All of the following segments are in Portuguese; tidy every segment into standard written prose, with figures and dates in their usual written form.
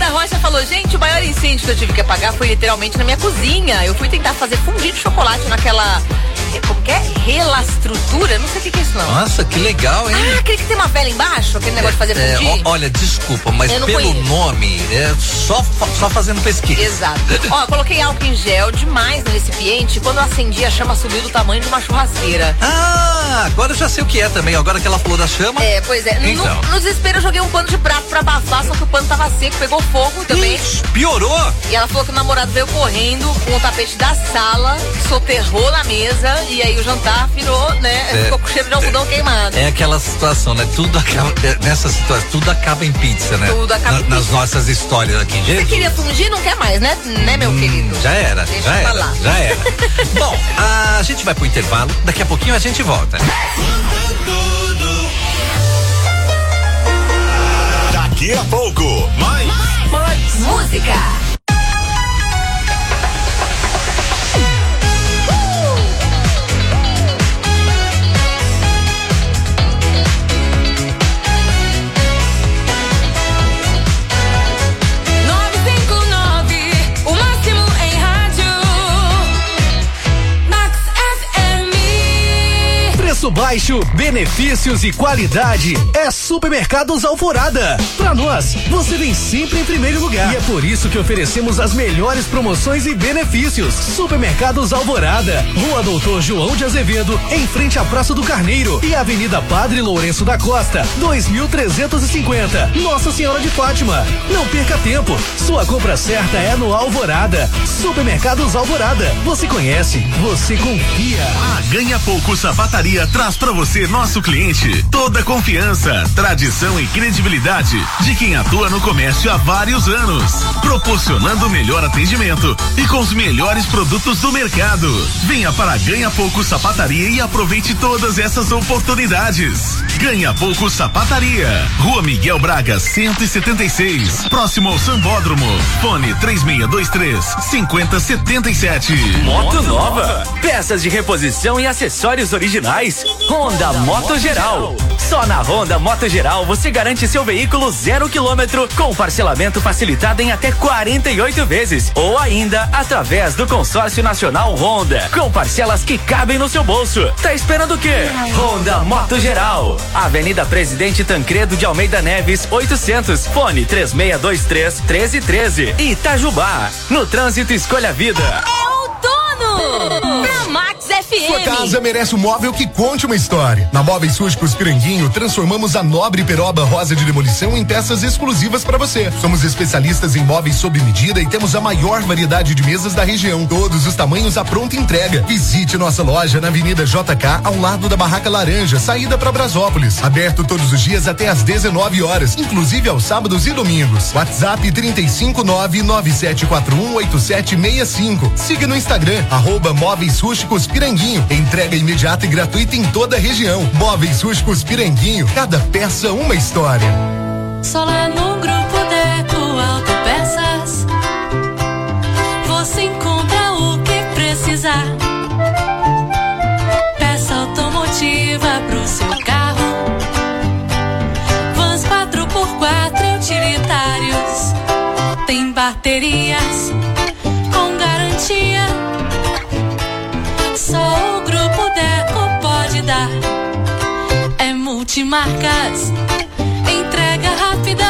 Ana Rocha falou, gente, o maior incêndio que eu tive que apagar foi literalmente na minha cozinha. Eu fui tentar fazer fundir de chocolate naquela... Como que é? Relastrutura? Não sei o que é isso, não. Nossa, que legal, hein? Ah, aquele que tem uma vela embaixo, aquele negócio de fazer fundir. Olha, desculpa, mas pelo nome, só fazendo pesquisa. Exato. Ó, coloquei álcool em gel demais no recipiente. Quando eu acendi, a chama subiu do tamanho de uma churrasqueira. Ah, agora eu já sei o que é também. Agora que ela falou da chama. Pois é. Então. No desespero, eu joguei um pano de prato pra abafar, só que o pano tava seco, pegou fogo também. Ixi, piorou. E ela falou que o namorado veio correndo com o tapete da sala, soterrou na mesa. E aí o jantar virou, né? Ficou com cheiro de algodão queimado. É aquela situação, né? Tudo acaba, nessa situação, tudo acaba em pizza, né? Tudo acaba em pizza. Nas nossas histórias aqui, gente. Você queria fungir, não quer mais, né? Né, meu querido? Já era. Bom, a gente vai pro intervalo, daqui a pouquinho a gente volta. Daqui a pouco, mais música. Preço baixo, benefícios e qualidade é Supermercados Alvorada. Pra nós, você vem sempre em primeiro lugar. E é por isso que oferecemos as melhores promoções e benefícios. Supermercados Alvorada, Rua Doutor João de Azevedo, em frente à Praça do Carneiro e Avenida Padre Lourenço da Costa, 2350, Nossa Senhora de Fátima. Não perca tempo, sua compra certa é no Alvorada. Supermercados Alvorada, você conhece, você confia. A Ganha Pouco Sapataria traz pra você, nosso cliente, toda a confiança, tradição e credibilidade de quem atua no comércio há vários anos, proporcionando o melhor atendimento e com os melhores produtos do mercado. Venha para a Ganha Pouco Sapataria e aproveite todas essas oportunidades. Ganha Pouco Sapataria, Rua Miguel Braga 176, próximo ao Sambódromo. Fone 3623-5077. Moto nova, peças de reposição e acessórios originais. Honda Moto Geral. Só na Honda Moto Geral você garante seu veículo 0 km com parcelamento facilitado em até 48 vezes ou ainda através do Consórcio Nacional Honda, com parcelas que cabem no seu bolso. Tá esperando o quê? Honda Moto Geral. Avenida Presidente Tancredo de Almeida Neves 800. Fone 3623-1313. Itajubá. No trânsito, escolha a vida. Na Max FM. Sua casa merece um móvel que conte uma história. Na Móveis Rústicos Piranguinho, transformamos a nobre peroba rosa de demolição em peças exclusivas para você. Somos especialistas em móveis sob medida e temos a maior variedade de mesas da região. Todos os tamanhos à pronta entrega. Visite nossa loja na Avenida JK, ao lado da Barraca Laranja, saída para Brasópolis. Aberto todos os dias até às 19 horas, inclusive aos sábados e domingos. WhatsApp 35997418765. Siga no Instagram, @Móveis Rústicos Piranguinho. Entrega imediata e gratuita em toda a região. Móveis Rústicos Piranguinho, cada peça uma história. Só lá no Grupo Deco Autopeças você encontra o que precisar. Peça automotiva pro seu carro, vans 4x4 utilitários, tem baterias com garantia. Só o Grupo Deco pode dar. É multimarcas, entrega rápida,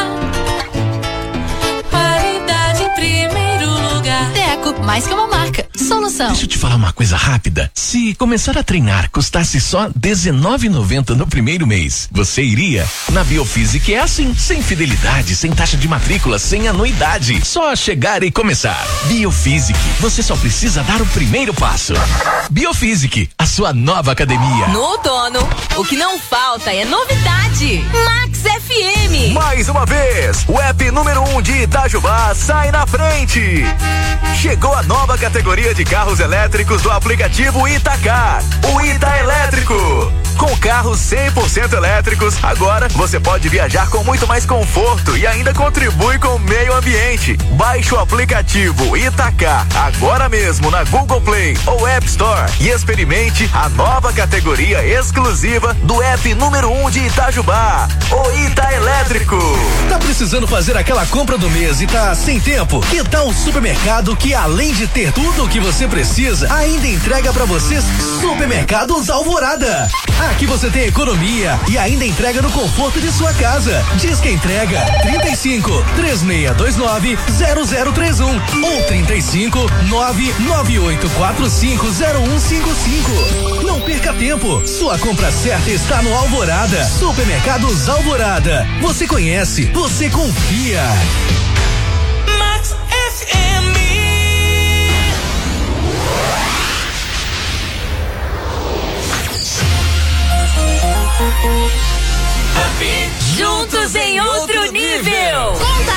qualidade em primeiro lugar. Deco, mais que uma marca, solução. Deixa eu te falar uma coisa rápida. Se começar a treinar custasse só R$19,90 no primeiro mês, você iria? Na Biofísica é assim, sem fidelidade, sem taxa de matrícula, sem anuidade. Só chegar e começar. Biofísica, você só precisa dar o primeiro passo. Biofísica, a sua nova academia. No outono, o que não falta é novidade. Max FM. Mais uma vez, o app número 1 de Itajubá sai na frente. Chegou a nova categoria de carros elétricos do aplicativo Itacar, o Ita Elétrico. Com carros 100% elétricos, agora você pode viajar com muito mais conforto e ainda contribui com o meio ambiente. cliente. Baixe o aplicativo Itacar agora mesmo na Google Play ou App Store e experimente a nova categoria exclusiva do app número 1 de Itajubá, o Ita Elétrico. Tá precisando fazer aquela compra do mês e tá sem tempo? Que tal o supermercado que, além de ter tudo o que você precisa, ainda entrega pra vocês? Supermercados Alvorada. Aqui você tem economia e ainda entrega no conforto de sua casa. Diz que entrega 35 3629 0031 ou 35 99845 0155. Não perca tempo. Sua compra certa está no Alvorada. Supermercados Alvorada. Você conhece, você confia. Max FM. Juntos em outro nível.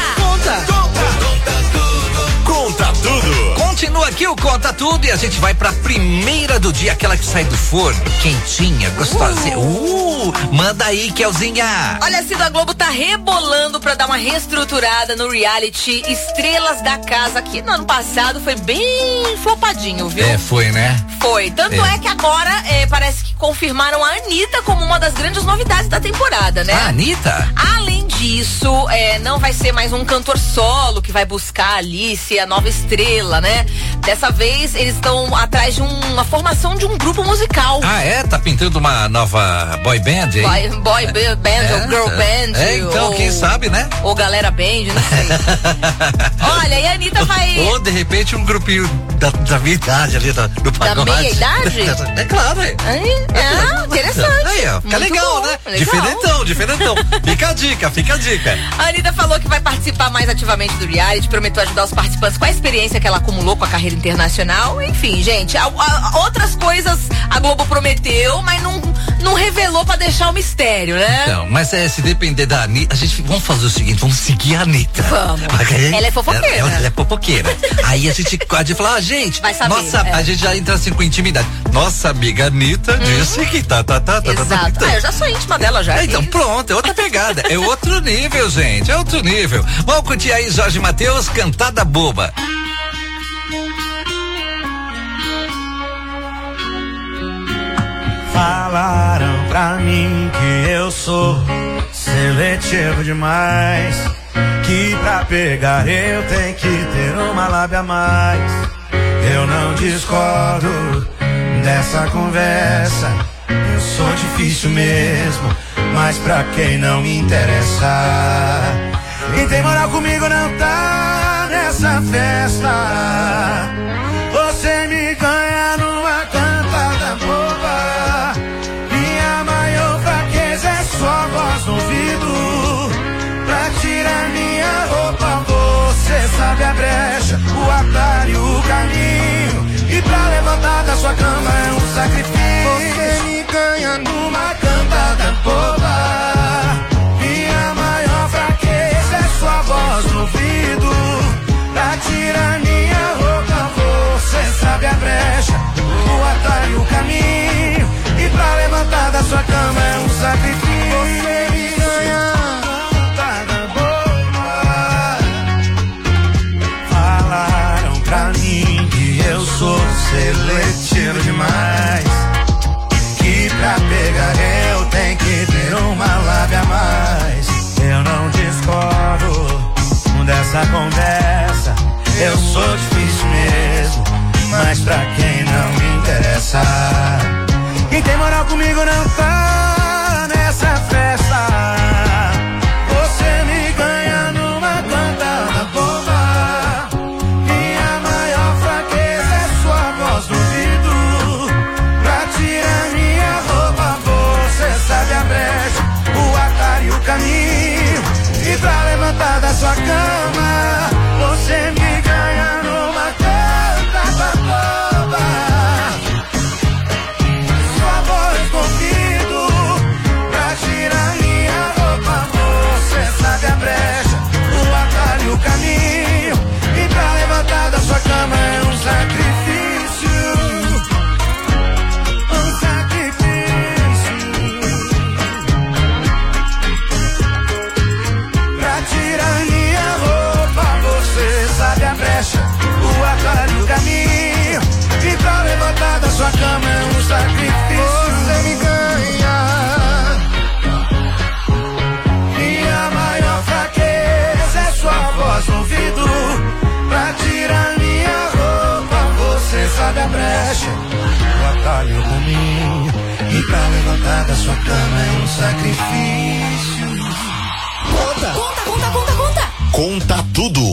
Conta tudo. Continua aqui o Conta Tudo e a gente vai pra primeira do dia, aquela que sai do forno, quentinha, gostosinha. Manda aí, Kelzinha. Olha, a Cida Globo tá rebolando pra dar uma reestruturada no reality Estrelas da Casa, que no ano passado foi bem flopadinho, viu? Foi, né? Foi. Tanto é que agora parece que confirmaram a Anitta como uma das grandes novidades da temporada, né? A Anitta? Além disso, não vai ser mais um cantor solo que vai buscar ali ser a nova estrela, né? Dessa vez eles estão atrás de uma formação de um grupo musical. Ah, tá pintando uma nova boy band aí? Boy band ou girl band. Então, ou, quem sabe, né? Ou galera band, não sei. Olha, e a Anitta vai... Ou, de repente, um grupinho da minha idade ali, do pagode. Da meia idade? É claro, interessante. Aí, ó, fica legal, bom, né? legal. Diferentão. Fica a dica. A Anitta falou que vai participar mais ativamente do reality, prometeu ajudar os participantes com a experiência que ela acumulou com a carreira internacional. Enfim, gente, outras coisas a Globo prometeu, mas não revelou pra deixar o mistério, né? Então, mas se depender da Anitta, vamos fazer o seguinte, vamos seguir a Anitta. Vamos. Ela é fofoqueira. Ela é fofoqueira. Aí a gente fala, gente, vai saber, a gente já entra assim com intimidade. Nossa amiga Anitta disse que tá. Exato. Eu já sou íntima dela já. Então pronto, é outra pegada. É outro nível, gente, é outro nível. Vamos curtir aí Jorge Mateus, Cantada Boba. Falaram pra mim que eu sou seletivo demais, que pra pegar eu tenho que ter uma lábia a mais. Eu não discordo dessa conversa, eu sou difícil mesmo, mas pra quem não me interessa. Quem tem moral comigo não tá nessa festa. Você me ganha numa cantada boba. Minha maior fraqueza é sua voz no ouvido. Pra tirar minha roupa você sabe a brecha, o atalho, o caminho. E pra levantar da sua cama é um sacrifício. Você me ganha numa cantada boba. Minha maior fraqueza é sua voz no ouvido. Pra tirar minha roupa você sabe a brecha, o atalho, o caminho. E pra levantar da sua cama é um sacrifício. Você me ganha cantada boba. Falaram pra mim que eu sou seletivo demais, que pra pegar eu tenho que ter uma lábia a mais. Eu não discordo dessa conversa, eu sou difícil mesmo, mas pra quem não me interessa. Quem tem moral comigo não tá nessa festa. Você me ganha numa cantada boba. Minha maior fraqueza é sua voz no ouvido. Pra tirar minha roupa você sabe a brecha, o atalho e o caminho. E pra levantar da sua cama você me ganha numa cantada boba. Sua voz no ouvido. trabalho por mim. E pra levantar da sua cama é um sacrifício. Conta. Conta tudo.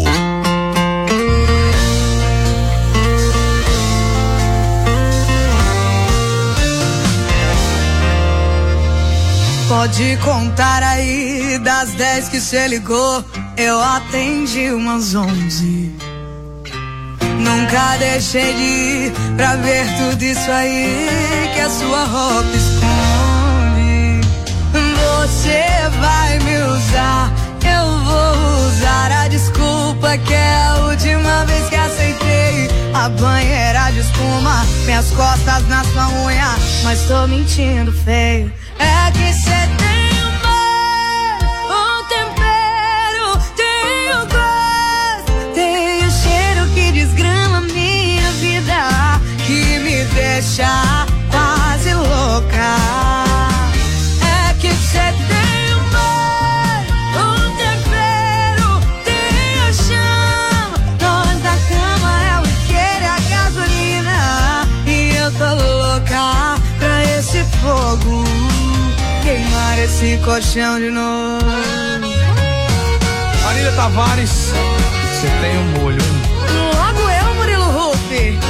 Pode contar aí, das 10 que cê ligou, eu atendi umas 11. Nunca deixei de ir pra ver tudo isso aí que a sua roupa esconde. Você vai me usar, eu vou usar a desculpa que é a última vez que aceitei. A banheira de espuma, minhas costas na sua unha, mas tô mentindo feio. É que cê tem um tempero, tem o gosto, tem o cheiro que desgrama minha vida, que me deixa quase louca. É que cê tem um tempero, tem o chão, nós da cama é o isqueiro e a gasolina, e eu tô louca pra esse fogo queimar esse colchão de novo. Marília Tavares, você tem um molho. Logo eu, Murilo Huff.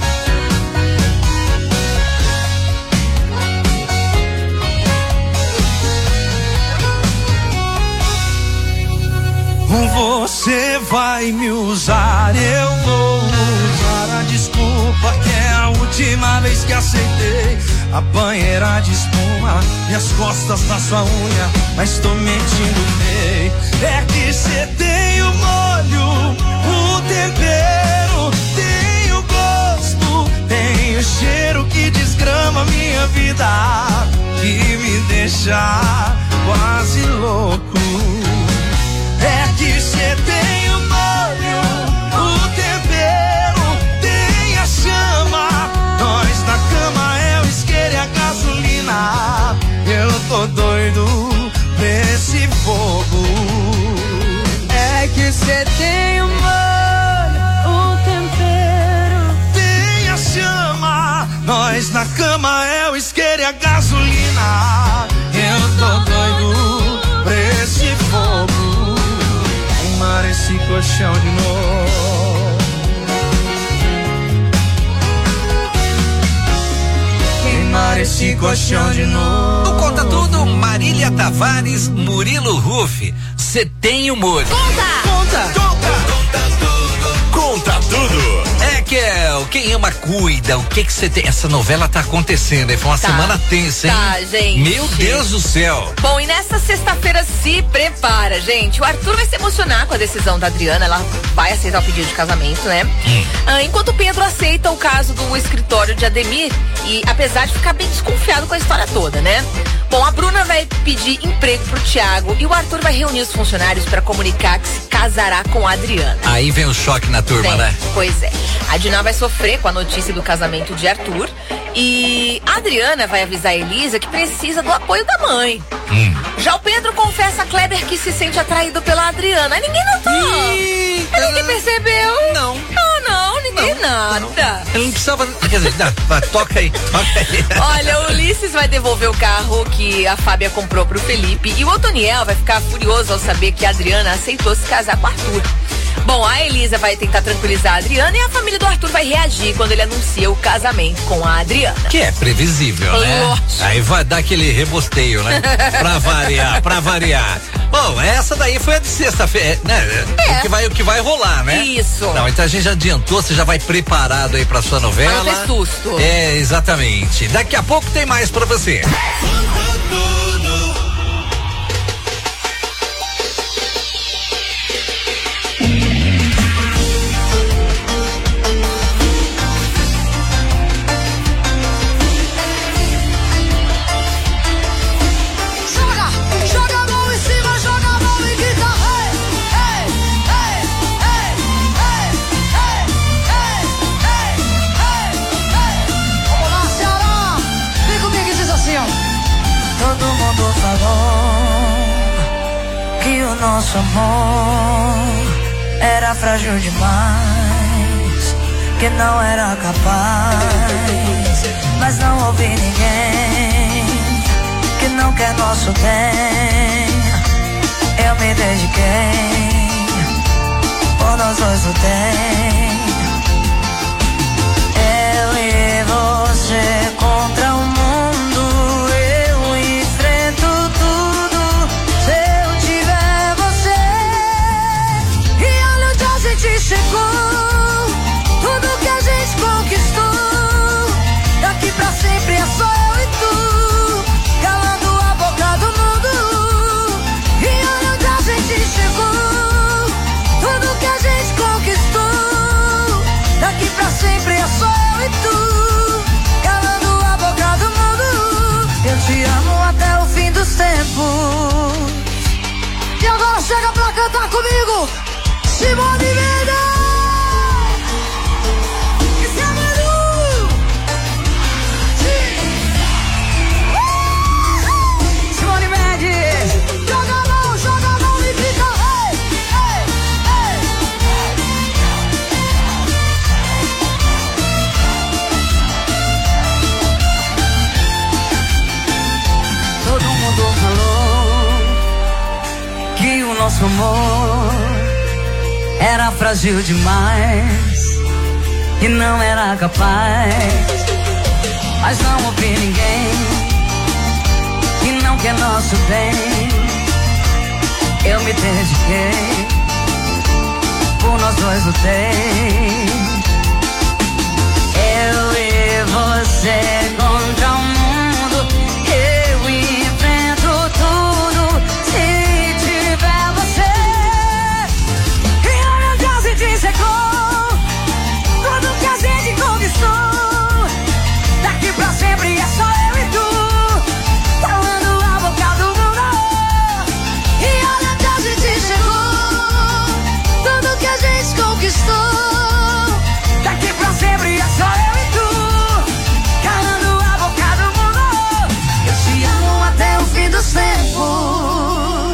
Você vai me usar, eu vou usar a desculpa que é a última vez que aceitei. A banheira de espuma, minhas costas na sua unha, mas tô mentindo feio. É que cê tem o molho, o tempero, tem o gosto, tem o cheiro que desgrama minha vida, que me deixa quase louco. É que cê tem o molho, o tempero, tem a chama, nós na cama é o isqueiro e a gasolina. Eu tô doido nesse fogo. É que cê tem o molho, o tempero, tem a chama, nós na cama é o isqueiro e a gasolina. Eu tô doido pra esse fogo, queimar esse colchão de novo. Queimar esse colchão de novo. No Conta Tudo, Marília Tavares, Murilo Huff. Cê tem humor. Conta tudo. É, Kel, quem ama cuida. O que você tem? Essa novela tá acontecendo, foi uma semana tensa, hein? Tá, gente. Meu Deus do céu. Bom, e nessa sexta-feira se prepara, gente. O Arthur vai se emocionar com a decisão da Adriana, ela vai aceitar o pedido de casamento, né? Enquanto o Pedro aceita o caso do escritório de Ademir, e apesar de ficar bem desconfiado com a história toda, né? Bom, a Bruna vai pedir emprego pro Thiago e o Arthur vai reunir os funcionários para comunicar que se casará com a Adriana. Aí vem o choque na turma, né? Pois é. A Diná vai sofrer com a notícia do casamento de Arthur e a Adriana vai avisar a Elisa que precisa do apoio da mãe. Já o Pedro confessa a Kleber que se sente atraído pela Adriana. Ninguém notou. Ninguém percebeu. Não. Não, ninguém nada. Ele não precisava. Quer dizer, toca aí. Olha, o Ulisses vai devolver o carro que a Fábia comprou pro Felipe e o Otoniel vai ficar furioso ao saber que a Adriana aceitou se casar com o Arthur. Bom, a Elisa vai tentar tranquilizar a Adriana e a família do Arthur vai reagir quando ele anuncia o casamento com a Adriana. Que é previsível, né? Lógico. Aí vai dar aquele rebosteio, né? pra variar. Bom, essa daí foi a de sexta-feira, né? O que vai rolar, né? Isso. Não, então a gente já adiantou, você já vai preparado aí pra sua novela. Pra não ter susto. É, exatamente. Daqui a pouco tem mais pra você. Todo mundo falou que o nosso amor era frágil demais, que não era capaz mas não ouvi ninguém que não quer nosso bem. Eu me dediquei, por nós dois lutei. Eu e você contra o mundo, eu enfrento tudo se eu tiver você. E olha onde a gente chegou, tudo que a gente conquistou, daqui pra sempre é só eu e tu, calando a boca do mundo. E olha onde a gente chegou, tudo que a gente conquistou, daqui pra sempre é só eu e tu, calando a boca do mundo. Eu te amo até o fim dos tempos. E agora chega pra cantar comigo, Simone Mendes. Simone Mendes, joga a mão e grita, ei, ei, ei. Todo mundo falou que o nosso amor era frágil demais e não era capaz. Mas não ouvi ninguém que não quer nosso bem. Eu me dediquei, por nós dois lutei. Eu e você contra o mundo, eu enfrento tudo se tiver você. E olha onde a gente chegou, tudo que a gente conquistou, daqui pra sempre é só eu e tu, calando a boca do mundo. E olha onde a gente chegou, tudo que a gente conquistou, daqui pra sempre é só eu e tu, calando a boca do mundo. Eu te amo até o fim dos tempos.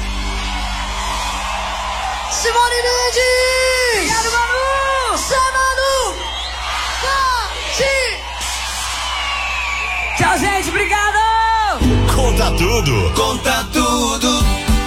Simone Mendes! Obrigado, Manu! Zé Manu! Tchau, gente, obrigado! Conta tudo. Conta tudo.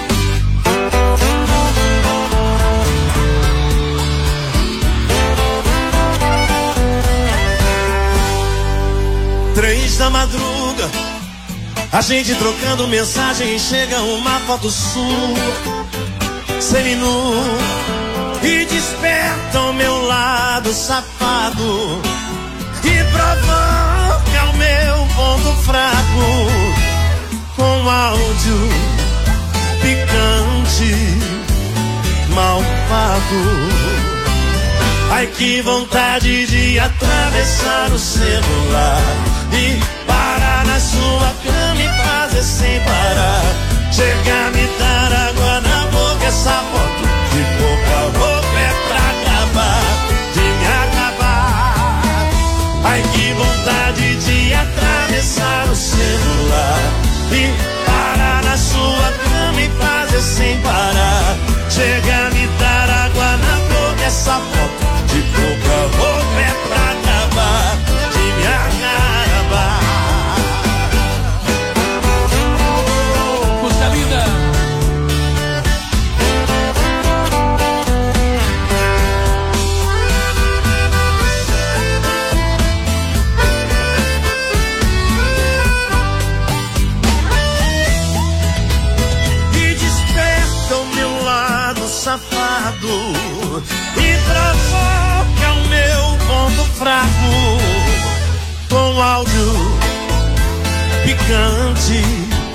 Três da madruga, a gente trocando mensagem, chega uma foto sua, seminu, e desperta o meu lado safado e provoca o meu ponto fraco com áudio picante, malvado. Ai, que vontade de atravessar o celular e parar na sua cama e fazer sem parar. Chega a me dar água na boca, essa foto de boca a boca é pra acabar, de me acabar. Ai, que vontade de atravessar o celular e parar na sua cama e fazer sem parar. Chega a me dar água na boca, essa foto de boca a boca é pra acabar, de me acabar. Puxa vida. E desperta o meu lado safado e provoca o meu ponto fraco com áudio picante,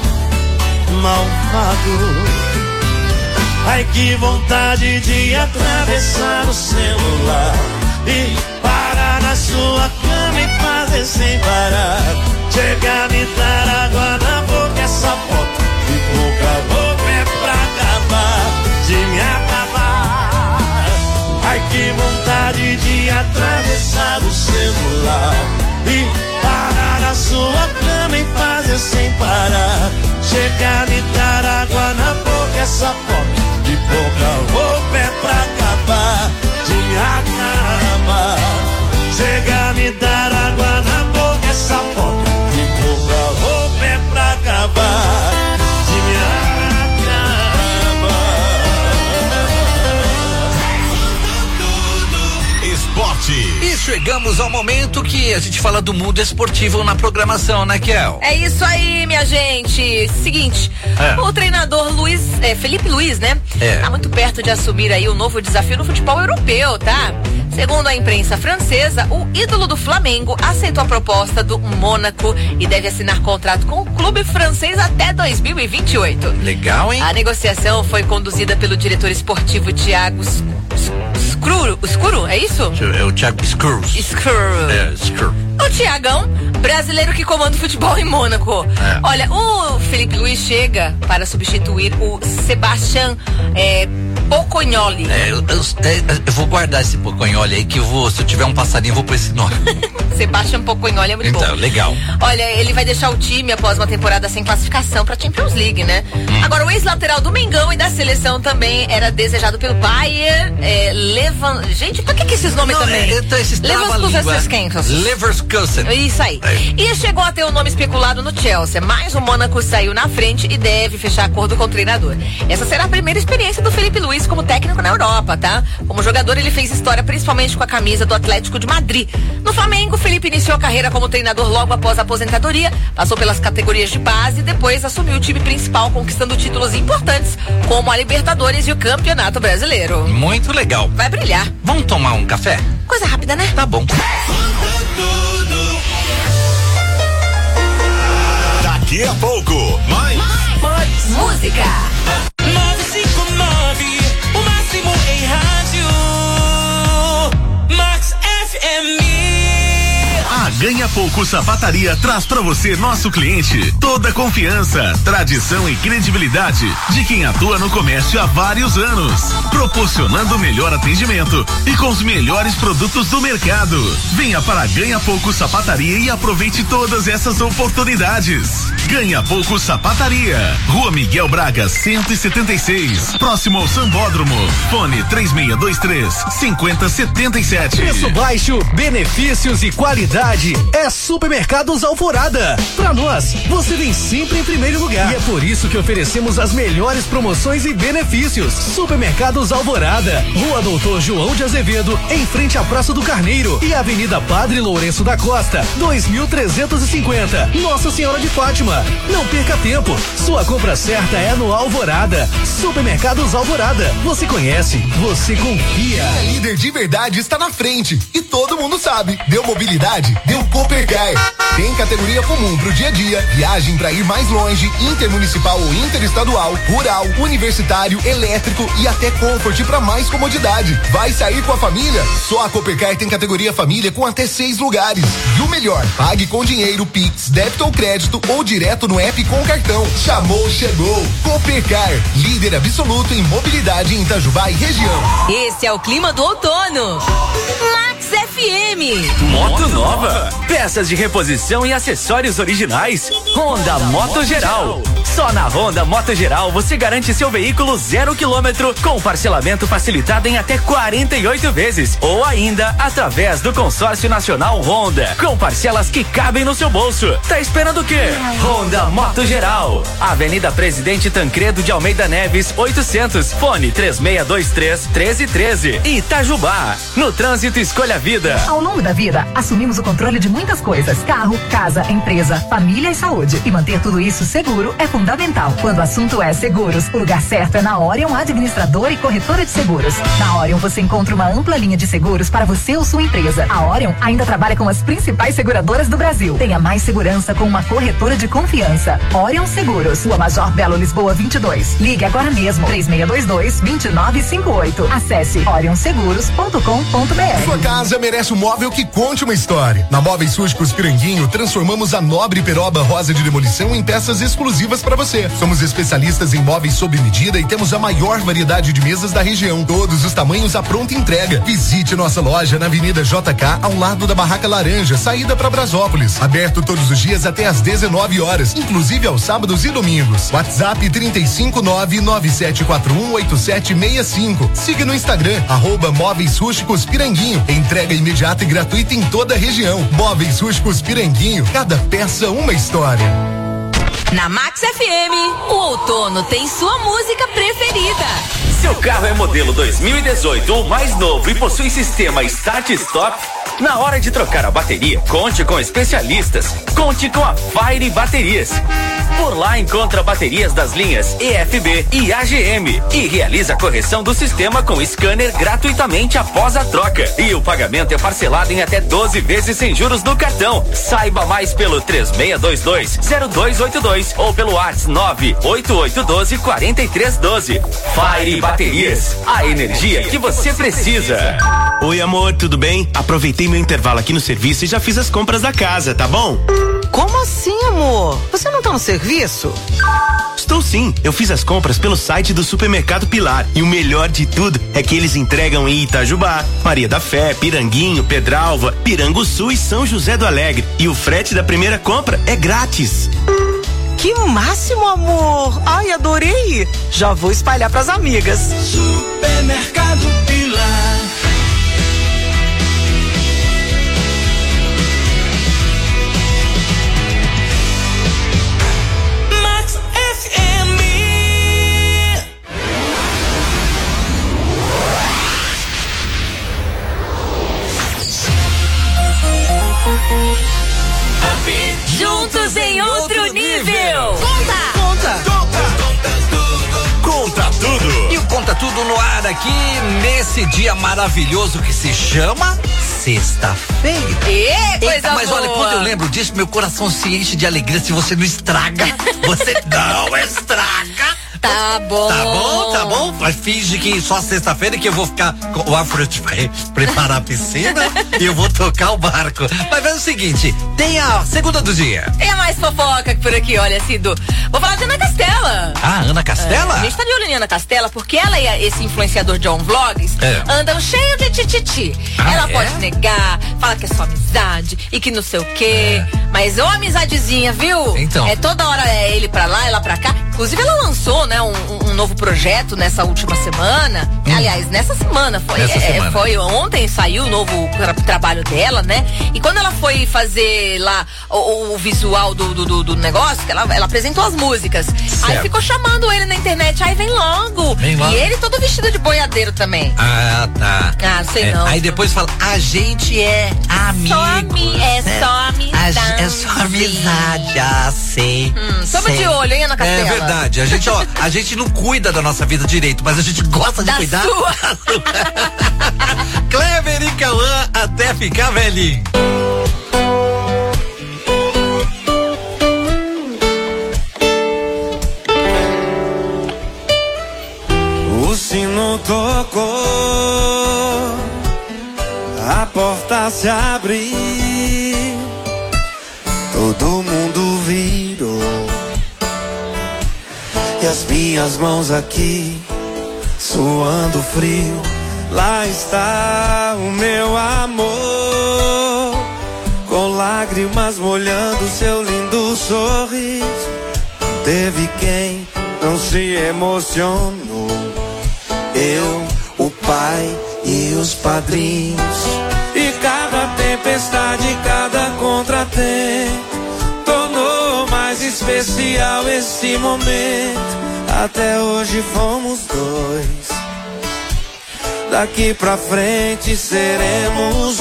malvado. Ai, que vontade de atravessar o celular e parar na sua cama e fazer sem parar. Chega a me dar água na boca, essa foto de boca a boca é pra acabar, de me acabar. Ai, que vontade de atravessar o celular e parar na sua cama e fazer sem parar. Chega a me dar água na boca, essa foto de boca a boca é pra acabar, de me acabar. Chega a me dar água na boca, essa esporte. E chegamos ao momento que a gente fala do mundo esportivo na programação, né, Kel? É isso aí, minha gente. Seguinte, o treinador Felipe Luiz, né? Tá muito perto de assumir aí o novo desafio no futebol europeu, tá? Segundo a imprensa francesa, o ídolo do Flamengo aceitou a proposta do Mônaco e deve assinar contrato com o clube francês até 2028. Legal, hein? A negociação foi conduzida pelo diretor esportivo Thiago Escuro, é isso? É o Thiago Escuro. O Thiagão, brasileiro que comanda o futebol em Mônaco. Olha, o Felipe Luiz chega para substituir o Sebastian Pocognoli. Eu vou guardar esse Pocognoli aí, que se eu tiver um passarinho, eu vou pôr esse nome. Sebastian Pocognoli é muito bom. Então, legal. Olha, ele vai deixar o time após uma temporada sem classificação pra Champions League, né? Agora, o ex-lateral do Mengão e da seleção também era desejado pelo Bayer Gente, por que esses nomes também? Leverkusen. Isso aí. E chegou a ter o nome especulado no Chelsea, mas o Mônaco saiu na frente e deve fechar acordo com o treinador. Essa será a primeira experiência do Felipe Luiz como técnico na Europa, tá? Como jogador, ele fez história principalmente com a camisa do Atlético de Madrid. No Flamengo, Felipe iniciou a carreira como treinador logo após a aposentadoria, passou pelas categorias de base e depois assumiu o time principal, conquistando títulos importantes, como a Libertadores e o Campeonato Brasileiro. Muito legal. Vai brilhar. Vamos tomar um café? Coisa rápida, né? Tá bom. Daqui a pouco, mais música. 959, o máximo em rádio. Max FM. A Ganha Pouco Sapataria traz pra você, nosso cliente, toda a confiança, tradição e credibilidade de quem atua no comércio há vários anos, proporcionando o melhor atendimento e com os melhores produtos do mercado. Venha para a Ganha Pouco Sapataria e aproveite todas essas oportunidades. Ganha Pouco Sapataria, Rua Miguel Braga 176, próximo ao Sambódromo. Fone 3623-5077. Preço baixo, benefícios e qualidade é Supermercados Alvorada. Pra nós, você vem sempre em primeiro lugar. E é por isso que oferecemos as melhores promoções e benefícios. Supermercados Alvorada, Rua Doutor João de Azevedo, em frente à Praça do Carneiro, e Avenida Padre Lourenço da Costa, 2350, Nossa Senhora de Fátima. Não perca tempo, sua compra certa é no Alvorada. Supermercados Alvorada, você conhece, você confia. A líder de verdade está na frente e todo mundo sabe. Deu mobilidade, deu Coopercar. Tem categoria comum pro dia a dia, viagem pra ir mais longe, intermunicipal ou interestadual, rural, universitário, elétrico e até Comfort pra mais comodidade. Vai sair com a família? Só a Coopercar tem categoria família com até 6 lugares. E o melhor, pague com dinheiro, Pix, débito ou crédito ou direto no app com cartão. Chamou, chegou. Coopercar, líder absoluto em mobilidade em Itajubá e região. Esse é o clima do outono. Max FM. Moto nova, peças de reposição e acessórios originais. Honda Moto Geral. Só na Honda Moto Geral você garante seu veículo 0 km com parcelamento facilitado em até 48 vezes ou ainda através do consórcio nacional Honda, com parcelas que cabem no seu bolso. Tá esperando o quê? Honda Moto Geral. Avenida Presidente Tancredo de Almeida Neves, 800. Fone 3623-1313. Itajubá. No trânsito, escolha a vida. Ao longo da vida, assumimos o controle de muitas coisas: carro, casa, empresa, família e saúde. E manter tudo isso seguro é fundamental. Quando o assunto é seguros, o lugar certo é na Orion Administradora e Corretora de Seguros. Na Orion você encontra uma ampla linha de seguros para você ou sua empresa. A Orion ainda trabalha com as principais seguradoras do Brasil. Tenha mais segurança com uma corretora de confiança. Orion Seguros, Rua Major Belo Lisboa 22. Ligue agora mesmo, 3622-2958. Acesse orionseguros.com.br. Sua casa merece um móvel que conte uma história. Na Móveis Rústicos Piranguinho, transformamos a nobre peroba rosa de demolição em peças exclusivas para você. Somos especialistas em móveis sob medida e temos a maior variedade de mesas da região. Todos os tamanhos à pronta entrega. Visite nossa loja na Avenida JK, ao lado da Barraca Laranja, saída para Brasópolis. Aberto todos os dias até às 19 horas, inclusive aos sábados e domingos. WhatsApp 35997418765. Siga no Instagram, @Móveis Rústicos Piranguinho. Entrega imediata e gratuita em toda a região. Móveis Rústicos Piranguinho, cada peça uma história. Na Max FM, o outono tem sua música preferida. Seu carro é modelo 2018 ou mais novo e possui sistema Start Stop? Na hora de trocar a bateria, conte com especialistas. Conte com a Fire Baterias. Por lá encontra baterias das linhas EFB e AGM e realiza a correção do sistema com scanner gratuitamente após a troca. E o pagamento é parcelado em até 12 vezes sem juros no cartão. Saiba mais pelo 3622-0282 ou pelo WhatsApp 98812-4312. Fire Baterias, a energia que você precisa. Oi, amor, tudo bem? Aproveitei meu intervalo aqui no serviço e já fiz as compras da casa, tá bom? Como assim, amor? Você não tá no serviço? Estou sim, eu fiz as compras pelo site do Supermercado Pilar e o melhor de tudo é que eles entregam em Itajubá, Maria da Fé, Piranguinho, Pedralva, Piranguçu e São José do Alegre e o frete da primeira compra é grátis. Que máximo, amor! Ai, adorei! Já vou espalhar pras amigas. Supermercado Pilar. Juntos em outro nível. Conta tudo. E o Conta Tudo no ar aqui nesse dia maravilhoso que se chama sexta-feira. Coisa mas boa. olha, quando eu lembro disso, meu coração se enche de alegria se você não estraga. Você não estraga. Tá bom. Tá bom. Mas finge que só sexta-feira que eu vou ficar. O Alfred vai preparar a piscina e eu vou tocar o barco. Mas é o seguinte: tem a segunda do dia. Tem a mais fofoca por aqui, olha, Cido. Vou falar de Ana Castela. Ah, Ana Castela? A gente tá de olho em Ana Castela porque ela e esse influenciador John Vlogs andam cheio de tititi. Ela pode negar, fala que é só amizade e que não sei o quê. Mas ô amizadezinha, viu? Então. É toda hora é ele pra lá, ela pra cá. Inclusive ela lançou, né, um novo projeto nessa última semana. Aliás, nessa semana foi ontem saiu o novo trabalho dela, né? E quando ela foi fazer lá o visual do negócio, que ela apresentou as músicas. Certo. Aí ficou chamando ele na internet, aí vem logo. E ele todo vestido de boiadeiro também. Ah, tá. Ah, sei não. Aí depois fala, a gente é amigo. Só amizade. É só amizade, sei. Tamo de olho, hein, Ana Castela? É verdade. A gente não cuida da nossa vida direito, mas a gente gosta de cuidar. Sua. Clever e Cauã até ficar velhinho. O sino tocou, a porta se abriu, todo mundo virou. E as minhas mãos aqui, suando frio, lá está o meu amor, com lágrimas molhando seu lindo sorriso. Teve quem não se emocionou, eu, o pai e os padrinhos. E cada tempestade, cada contratempo tornou mais especial esse momento. Até hoje fomos dois, daqui pra frente seremos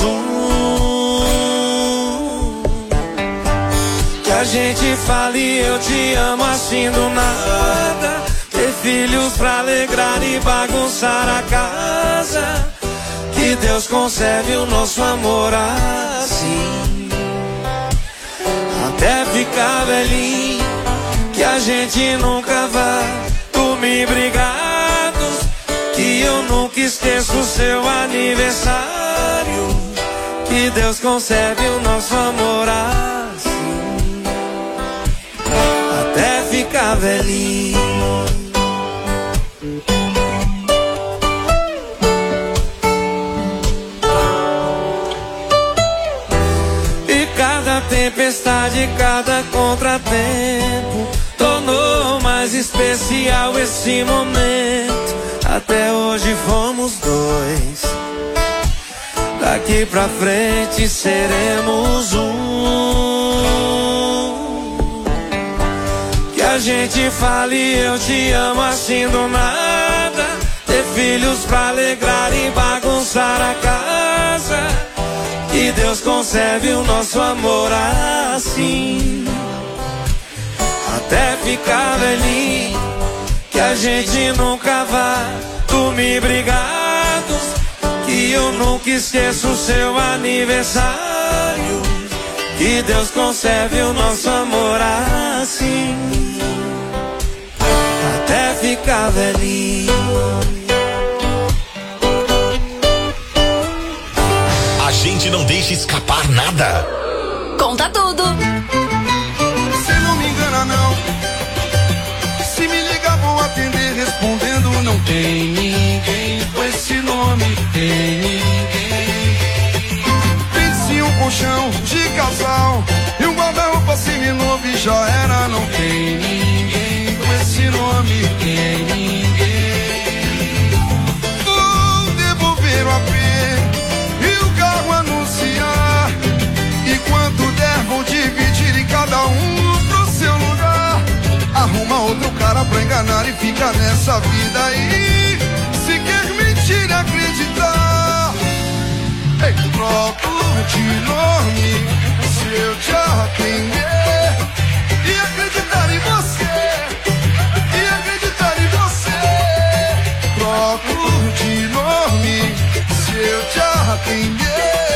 um. Que a gente fale eu te amo assim do nada, ter filhos pra alegrar e bagunçar a casa. Que Deus conserve o nosso amor assim, até ficar velhinho, que a gente nunca vai dormir brigados, que eu nunca esqueço o seu aniversário. Que Deus conserve o nosso amor assim, até ficar velhinho. E cada tempestade, cada contratempo tornou mais especial esse momento. Até hoje fomos dois, daqui pra frente seremos um. Que a gente fale eu te amo assim do nada, filhos pra alegrar e bagunçar a casa. Que Deus conserve o nosso amor assim, até ficar velhinho, que a gente nunca vá dormir brigados, que eu nunca esqueço o seu aniversário. Que Deus conserve o nosso amor assim, até ficar velhinho. A gente não deixa escapar nada. Conta tudo. Se não me engana não, se me ligar vou atender respondendo. Não tem ninguém com esse nome, tem ninguém. Pense um colchão de casal e um guarda-roupa seminovo e já era. Não tem ninguém com esse nome, tem ninguém. Vou devolver o AP e o carro anunciar, e quanto der vou dividir e cada um pro seu lugar. Arruma outro cara pra enganar e fica nessa vida aí. Se quer mentir e acreditar, ei, troco de nome se eu te arrepender e acreditar em você, e acreditar em você. Troco de nome se eu te arrepender.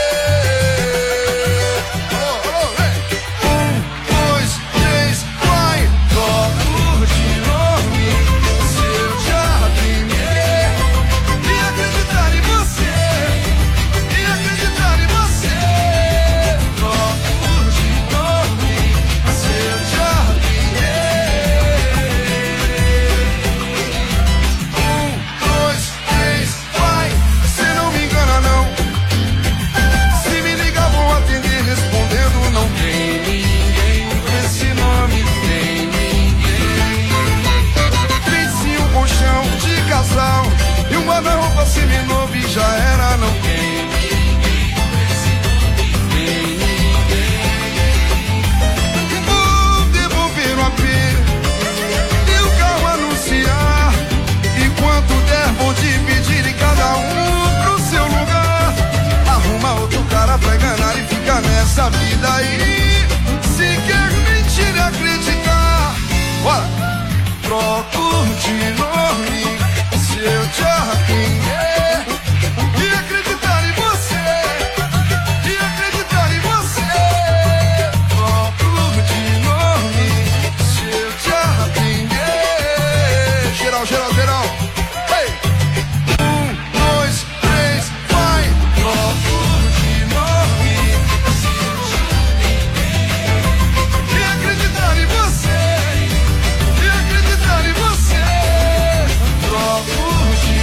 E um guarda-roupa seminovo e já era. Não tem ninguém com esse nome, tem ninguém. Vou devolver o AP e o carro anunciar, e quanto der vou dividir e cada um pro seu lugar. Arruma outro cara pra enganar e fica nessa vida aí. Se quer mentir e acreditar, bora. Troco de nome se eu te arrepender e acreditar em você, e acreditar em você. Troco de nome se eu te arrepender. Geral, geral, geral. Hey! 1, 2, 3, vai. Troco de nome se eu te arrepender e acreditar em você, e acreditar em você. Troco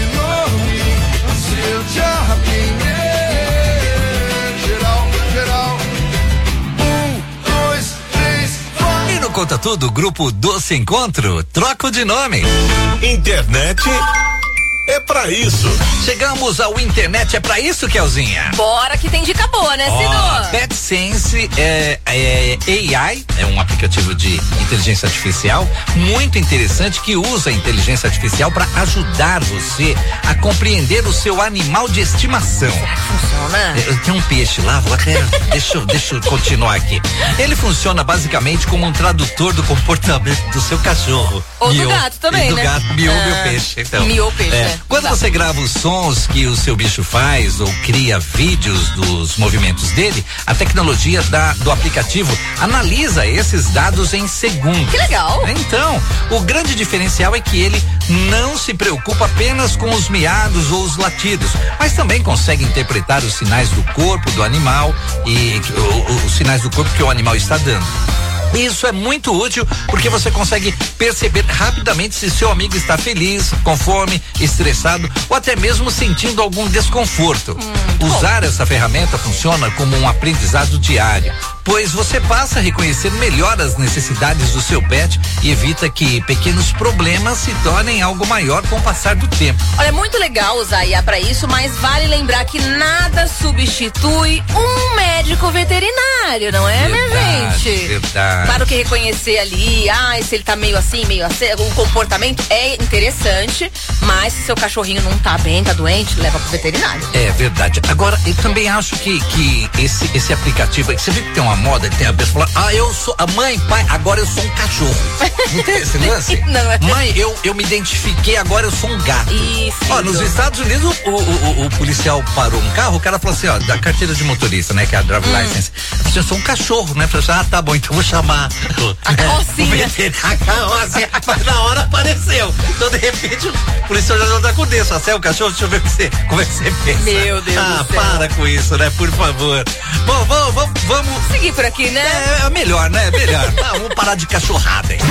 eu te arrepender. Geral, geral. 1, 2, 3, vai. E no Conta Tudo, grupo Doce Encontro, troco de nome. Internet é pra isso. Chegamos ao Internet é pra isso, Kelzinha. Bora que tem dica boa, né, Cido? PetSense AI é um aplicativo de inteligência artificial muito interessante que usa a inteligência artificial para ajudar você a compreender o seu animal de estimação. Será que funciona? Tem um peixe lá, vou até deixa eu continuar aqui. Ele funciona basicamente como um tradutor do comportamento do seu cachorro. Ou do gato também, do né? gato, miou meu peixe, então. Miou peixe, né? Quando você grava os sons que o seu bicho faz ou cria vídeos dos movimentos dele, a tecnologia do aplicativo analisa esses dados em segundos. Que legal! Então, o grande diferencial é que ele não se preocupa apenas com os miados ou os latidos, mas também consegue interpretar os sinais do corpo do animal e os sinais do corpo que o animal está dando. Isso é muito útil porque você consegue perceber rapidamente se seu amigo está feliz, com fome, estressado ou até mesmo sentindo algum desconforto. Usar essa ferramenta funciona como um aprendizado diário. pois você passa a reconhecer melhor as necessidades do seu pet e evita que pequenos problemas se tornem algo maior com o passar do tempo. Olha, é muito legal usar a IA pra isso, mas vale lembrar que nada substitui um médico veterinário, não é, minha gente? Verdade. Claro que reconhecer ali, se ele tá meio assim, o comportamento é interessante, mas se seu cachorrinho não tá bem, tá doente, leva pro veterinário. É verdade. Agora, eu também acho que esse aplicativo aí, você vê que tem uma moda, tem a pessoa falando, eu sou a mãe, pai, agora eu sou um cachorro. Não tem esse lance? Não, é. Mãe, eu me identifiquei, agora eu sou um gato. Isso. Ó, nos Estados Unidos, o policial parou um carro, o cara falou assim, da carteira de motorista, né, que é a driver license. Eu sou um cachorro, né? Falei assim, tá bom, então vou chamar a carrocinha. A carrocinha, mas na hora apareceu. Então, de repente, o policial já tá com o dedo, você é o cachorro, deixa eu ver como é que você pensa. Meu Deus do céu. Para com isso, né? Por favor. Bom, vamos seguir por aqui, né? É melhor, né? Melhor. Vamos parar de cachorrada, hein?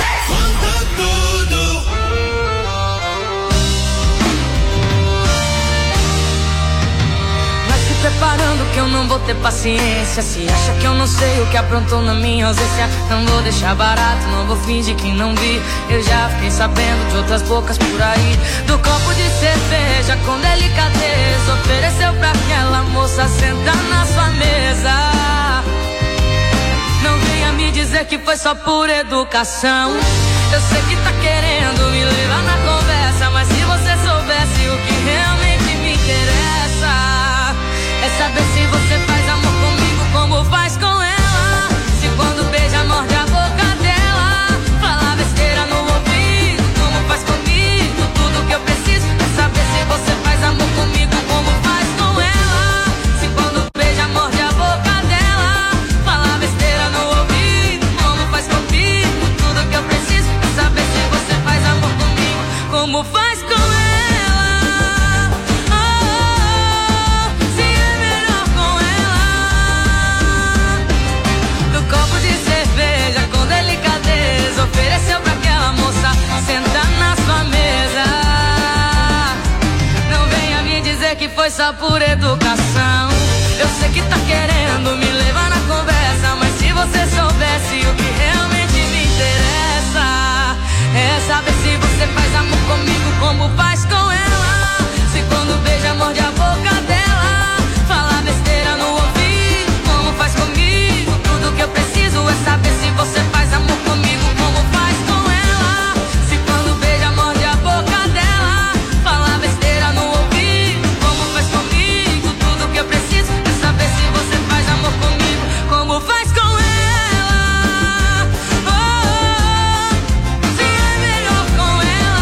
Preparando que eu não vou ter paciência. Se acha que eu não sei o que aprontou na minha ausência, não vou deixar barato, não vou fingir que não vi. Eu já fiquei sabendo de outras bocas por aí, do copo de cerveja com delicadeza ofereceu pra aquela moça sentar na sua mesa. Não venha me dizer que foi só por educação. Eu sei que tá querendo me levar na conversa, mas se você soubesse o que realmente me interessa, é saber se você faz amor comigo como faz com ela. Se quando beija, morde a boca dela, fala besteira no ouvido como faz comigo. Tudo que eu preciso é saber se você faz amor comigo como faz com ela. Se quando beija, morde a boca dela, fala besteira no ouvido como faz comigo. Tudo que eu preciso é saber se você faz amor comigo como faz com ela. Ofereceu pra aquela moça sentar na sua mesa. Não venha me dizer que foi só por educação. Eu sei que tá querendo me levar na conversa, mas se você soubesse o que realmente me interessa, é saber se você faz amor comigo como faz com ela. Se quando beija, morde a boca dela, fala besteira no ouvido como faz comigo. Tudo que eu preciso é saber se você faz amor comigo como faz com ela. Se quando beija, morde a boca dela, fala besteira no ouvido como faz comigo. Tudo que eu preciso é saber se você faz amor comigo como faz com ela. Se é melhor com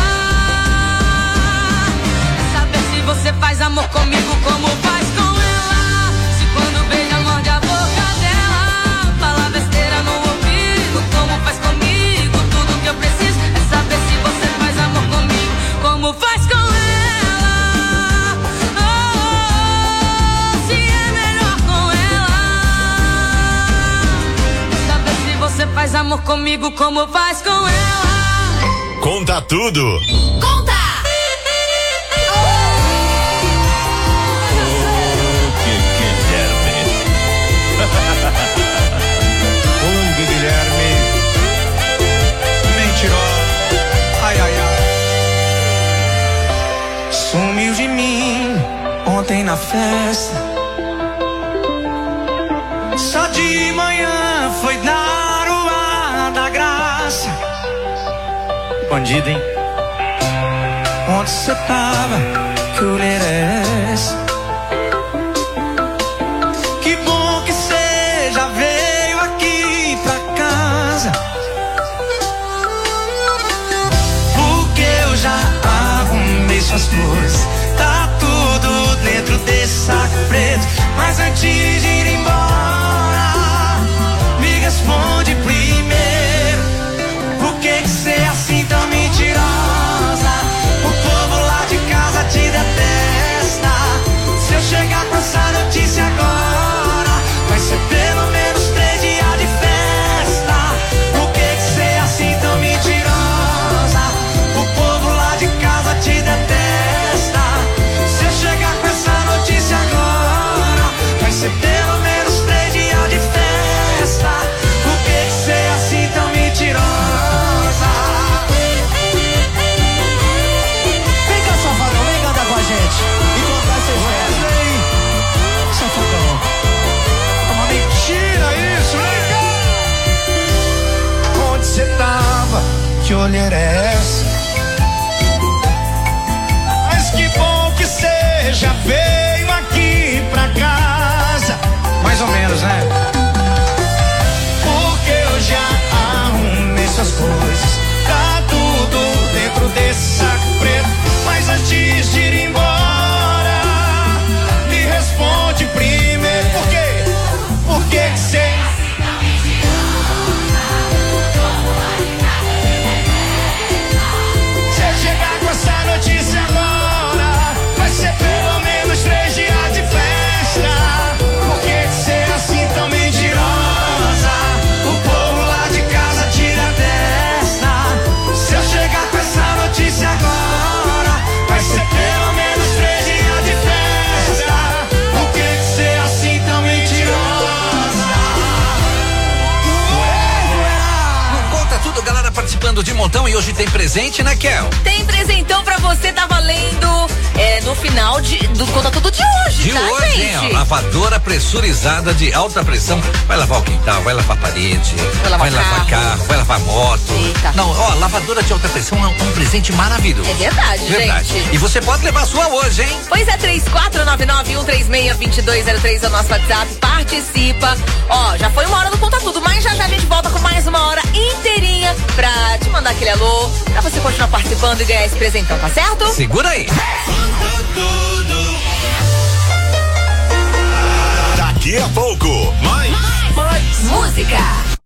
ela, é saber se você faz amor comigo como faz com ela. Se quando beija, morde a boca dela, fala besteira no ouvido como faz comigo. Tudo que eu preciso é saber se você faz amor comigo como faz com ela. Se é melhor com ela, é saber se você faz amor comigo como faz com ela. Conta tudo. Conta! Guilherme, mentiroso, ai, ai, ai. Sumiu de mim ontem na festa. Só de manhã foi dar o ar da graça. Bandido, hein? Onde cê tava? Que orelha é essa? Que bom que cê já veio aqui pra casa, porque eu já arrumei suas coisas. Tá tudo dentro desse saco preto. Mas antes de ir embora, me responde primeiro: por que cê é assim tão mentirosa? O povo lá de casa te detesta. Se eu chegar com essa notícia agora, vai ser pelo menos 3 dias de festa. Por que cê é assim tão mentirosa? O povo lá de casa te detesta. Se eu chegar com essa notícia agora, vai ser pelo que olheira é essa? Mas que bom que você já veio aqui pra casa. Mais ou menos, né? Porque eu já arrumei suas coisas, tá tudo dentro desse saco preto. Mas antes de ir embora, me responde primeiro. Por quê? Por que que você... chegar com essa notícia agora, vai ser pelo menos 3 dias de festa. Por que que cê é assim tão mentirosa? O povo lá de casa tira a testa. Se eu chegar com essa notícia agora, vai ser pelo menos 3 dias de festa. Por que que cê é assim tão mentirosa? No Conta Tudo, galera participando de montão, e hoje tem presente, né, Kel? Tem presentão pra você, tá valendo no final do Conta Tudo de hoje, De tá, hoje, gente? hein, ó, lavadora pressurizada de alta pressão. Vai lavar o quintal, vai lavar a parede, vai lavar carro, vai lavar moto. Eita. Não, ó, lavadora de alta pressão é um presente maravilhoso. É verdade, gente. E você pode levar a sua hoje, hein? Pois é, 3499-136-2203 é o nosso WhatsApp. Participa. Ó, já foi 1 hora do Conta Tudo, mas já a gente volta com mais 1 hora inteirinha pra te mandar aquele alô, pra você continuar participando e ganhar esse presentão, tá certo? Segura aí. Daqui a pouco, mais música.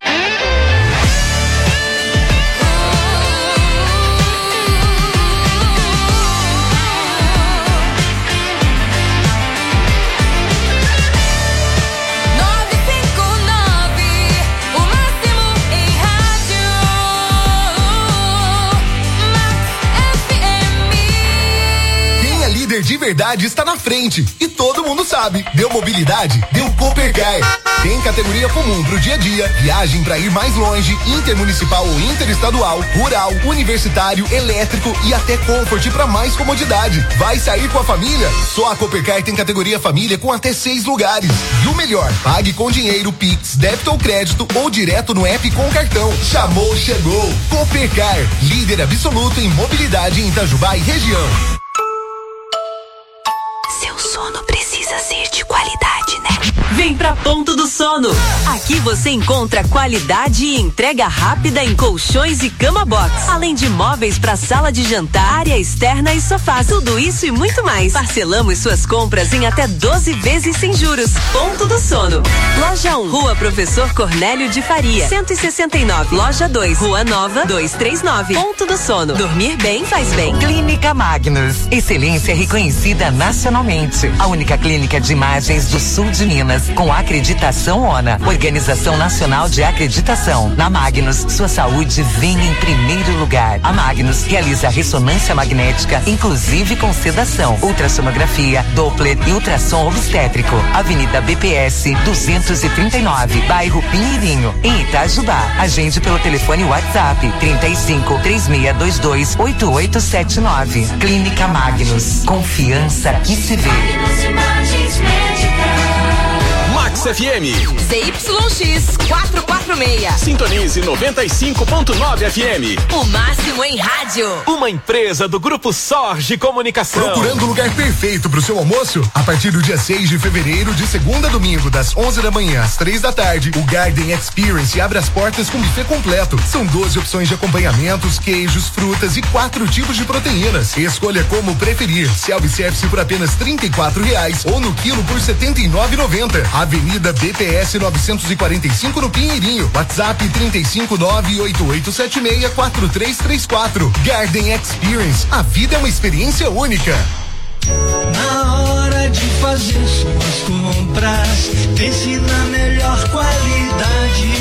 De verdade está na frente e todo mundo sabe. Deu mobilidade, deu Coopercar. Tem categoria comum pro dia a dia, viagem para ir mais longe, intermunicipal ou interestadual, rural, universitário, elétrico e até Comfort para mais comodidade. Vai sair com a família? Só a Coopercar tem categoria família com até 6 lugares. E o melhor, pague com dinheiro, Pix, débito ou crédito ou direto no app com cartão. Chamou, chegou. Coopercar, líder absoluto em mobilidade em Itajubá e região. Seu sono precisa ser de qualidade, né? Vem pra Ponto do Sono. Aqui você encontra qualidade e entrega rápida em colchões e cama box, além de móveis pra sala de jantar, área externa e sofás. Tudo isso e muito mais. Parcelamos suas compras em até 12 vezes sem juros. Ponto do Sono. Loja 1, Rua Professor Cornélio de Faria, 169. Loja 2, Rua Nova, 239. Ponto do Sono. Dormir bem faz bem. Clínica Magnus. Excelência reconhecida nacionalmente. A única clínica de imagens do sul de Minas com acreditação ONA, Organização Nacional de Acreditação. Na Magnus, sua saúde vem em primeiro lugar. A Magnus realiza ressonância magnética, inclusive com sedação, ultrassonografia, Doppler e ultrassom obstétrico. Avenida BPS 239, bairro Pinheirinho, em Itajubá. Agende pelo telefone WhatsApp 35 3622 8879. Clínica Magnus. Confiança que se vê. Max FM. ZYX 446. Sintonize 95.9 FM. O máximo em rádio. Uma empresa do Grupo Sorge Comunicação. Procurando o lugar perfeito pro seu almoço? A partir do dia 6 de fevereiro, de segunda a domingo, das 11 da manhã às 3 da tarde, o Garden Experience abre as portas com buffet completo. São 12 opções de acompanhamentos, queijos, frutas e 4 tipos de proteínas. Escolha como preferir. Self-service por apenas R$34 ou no quilo por R$79,90. Avenida BPS 945 no Pinheirinho. WhatsApp 35988764334. Garden Experience. A vida é uma experiência única. Na hora de fazer suas compras, pense na melhor qualidade.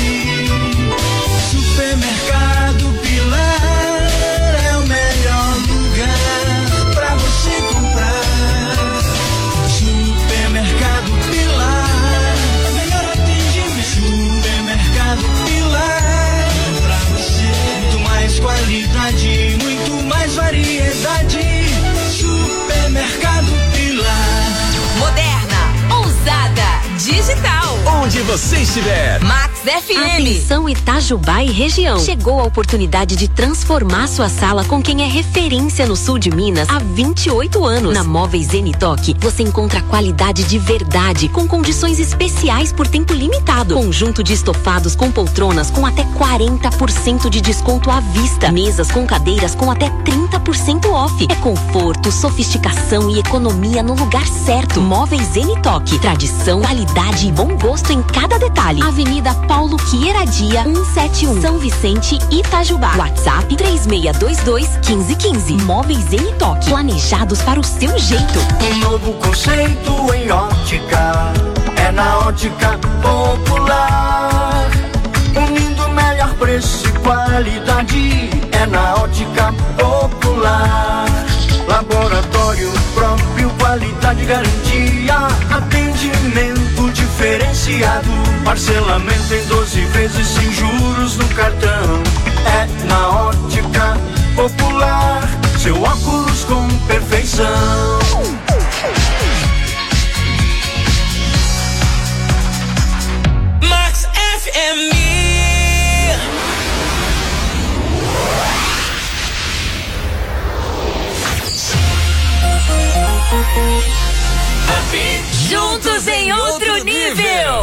Supermercado Pilar é o melhor lugar pra você comprar. Supermercado Pilar, melhor atendimento. Supermercado Pilar, pra você muito mais qualidade, muito mais variedade. Supermercado Pilar. Moderna, ousada, digital. Onde você estiver. Max Max FM. Atenção Itajubá e região. Chegou a oportunidade de transformar sua sala com quem é referência no sul de Minas há 28 anos. Na Móveis Zenitoque, você encontra qualidade de verdade, com condições especiais por tempo limitado. Conjunto de estofados com poltronas com até 40% de desconto à vista. Mesas com cadeiras com até 30% off. É conforto, sofisticação e economia no lugar certo. Móveis Zenitoque. Tradição, qualidade e bom gosto em cada detalhe. Avenida Paulo Queiradia, 171, São Vicente, Itajubá. WhatsApp 3622-1515. Móveis Zenitoque. Planejados para o seu jeito. Um novo conceito em ótica. É na Ótica Popular. Unindo melhor preço e qualidade. É na Ótica Popular. Laboratório próprio, qualidade, garantia. Atendimento diferenciado. Parcelamento em 12 vezes sem juros no cartão. É na Ótica Popular. Seu óculos com perfeição. Max FM. Juntos em outro nível.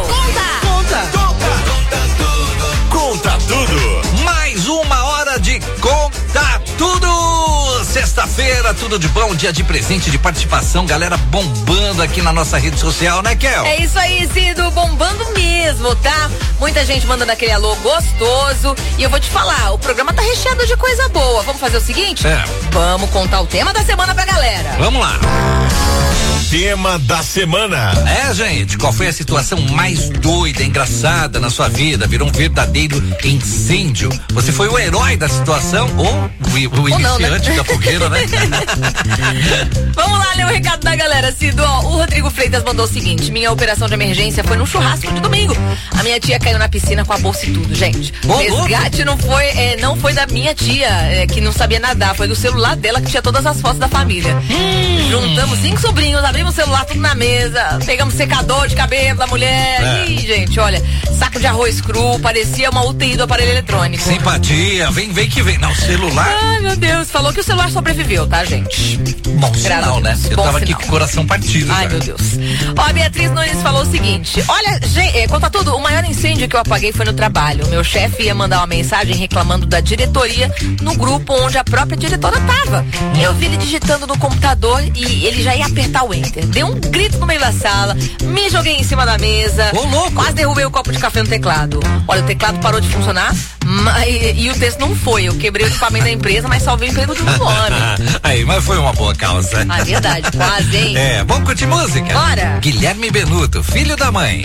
Conta tudo. Mais uma hora de Conta Tudo. Sexta-feira, tudo de bom, dia de presente, de participação, galera bombando aqui na nossa rede social, né, Kel? É isso aí, Cido, bombando mesmo, tá? Muita gente mandando aquele alô gostoso. E eu vou te falar, o programa tá recheado de coisa boa. Vamos fazer o seguinte? Vamos contar o tema da semana pra galera. Vamos lá. Tema da semana. Gente, qual foi a situação mais doida, engraçada na sua vida? Virou um verdadeiro incêndio. Você foi o herói da situação ou o iniciante da fogueira, né? Vamos lá ler o recado da galera, Cido. O Rodrigo Freitas mandou o seguinte: minha operação de emergência foi num churrasco de domingo. A minha tia caiu na piscina com a bolsa e tudo, gente. O resgate não foi da minha tia, que não sabia nadar, foi do celular dela que tinha todas as fotos da família. Juntamos 5 sobrinhos, abrimos o celular tudo na mesa, pegamos secador de cabelo da mulher. Ih, gente, olha, saco de arroz cru, parecia uma UTI do aparelho eletrônico. Simpatia, vem que vem. Não, celular. Ai, meu Deus, falou que o celular sobreviveu, tá, gente? Bom sinal, né? Eu tava aqui com o coração partido. Ai, meu Deus. Ó, a Beatriz Nunes falou o seguinte: olha, gente, conta tudo, o maior incêndio que eu apaguei foi no trabalho. O meu chefe ia mandar uma mensagem reclamando da diretoria no grupo onde a própria diretora tava. Eu vi ele digitando no computador e ele já ia apertar o enter. Deu um grito no meio da sala, me joguei em cima da mesa. Ô, louco! Quase derrubei o copo de café no teclado. Olha, o teclado parou de funcionar e o texto não foi. Eu quebrei o equipamento da empresa, mas salvei o emprego do meu homem. Aí, mas foi uma boa causa. Ah, verdade, quase, hein? Vamos curtir música? Bora! Guilherme Benuto, filho da mãe.